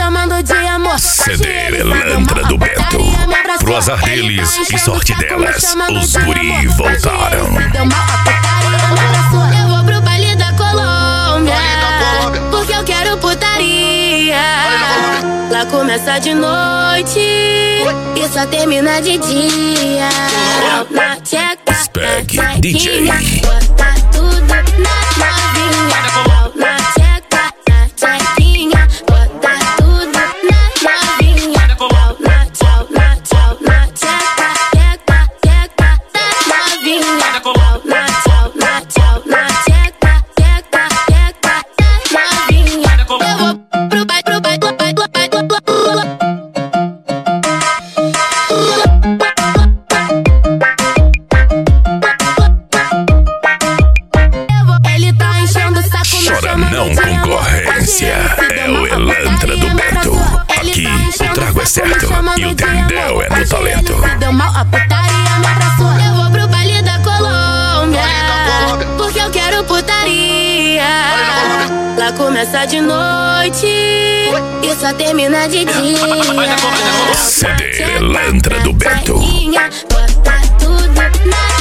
chamando de amor. CD Elantra do Beto. Pro azar deles e sorte delas, os guri voltaram. Eu vou pro baile da Colômbia, porque eu quero putaria. Lá começa de noite e só termina de dia. Na tcheca, Spag DJ. bota tudo na novinha. Na tcheca, na tchequinha, bota tudo na novinha. Na tchau, na tchau, na tcheca, tcheca, tcheca, na novinha. Na tchau, na tchau, na tcheca, tcheca, tcheca, na novinha. Eu vou pro baile, pro baile, pro baile, pro baile, pro baile. Ele tá enchendo o saco, Chora não, concorrência. É o Elantra do Beto. Aqui o trago é certo e o tendel é no talento. Deu mal, a putaria me abraçou. Eu vou pro baile da Colômbia, porque eu quero putaria. Lá começa de noite e só termina de dia. CD Elantra do Beto. Bota tudo na